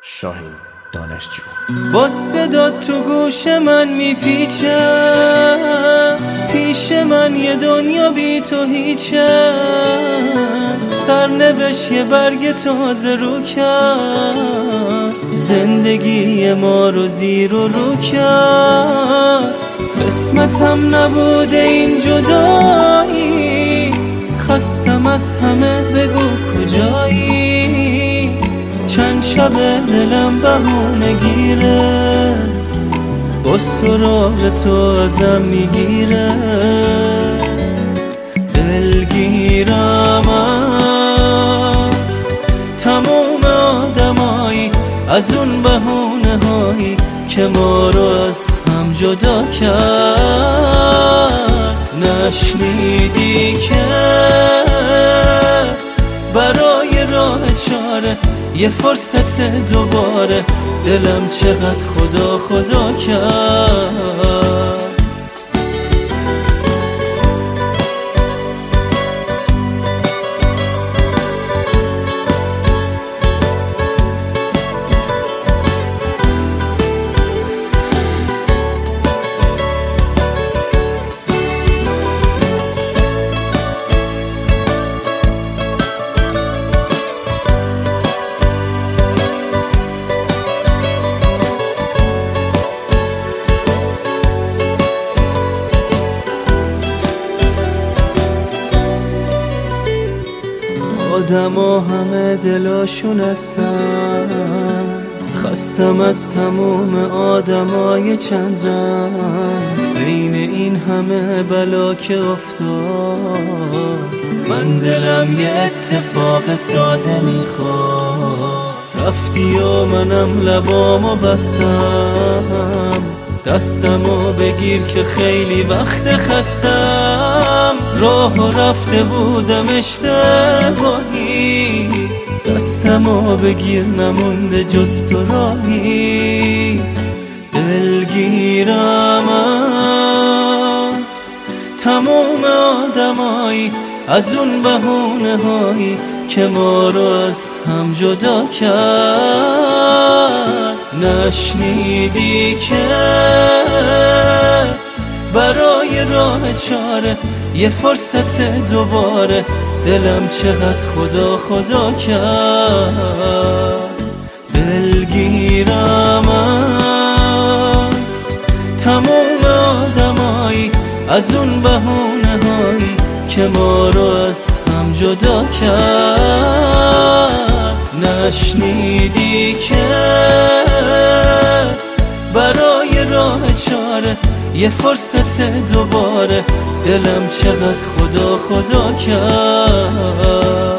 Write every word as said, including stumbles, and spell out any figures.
شاهین دانشجو. با صدا تو گوش من میپیچه، پیش من یه دنیا بی تو هیچه. سرنوشت یه برگ تازه رو کرد، زندگی ما رو زیر و رو کرد. قسمتم نبوده این جدایی، خستم از همه بگو کجایی. چند شب دلم بهونه گیره، با سراغ تو ازم میگیره. دلگیرم از تموم آدمایی، از اون بهونه هایی که ما رو از هم جدا کرد. نشنیدی که برای راه چاره یه فرصت دوباره، دلم چقدر خدا خدا کرد. آدم ها همه دلاشون هستن، خستم از تموم آدمای چند رنگ. بین این همه بلا که افتاد، من دلم یه اتفاق ساده میخواد. رفتی و منم لبامو بستم، دستمو بگیر که خیلی وقت خستم. راه رفته بودم اشتباهی، دستمو بگیر نمونده جز تو راهی. دلگیرم از تموم آدمایی، از اون بهونه هایی که ما رو از هم جدا کرد. نشنیدی که برای راه چاره یه فرصت دوباره، دلم چقدر خدا خدا کرد. دلگیرم از تموم آدمایی، از اون بهونه هایی که ما رو از هم جدا کرد. نشنیدی که برای راه چاره یه فرصت دوباره، دلم چقدر خدا خدا کرد.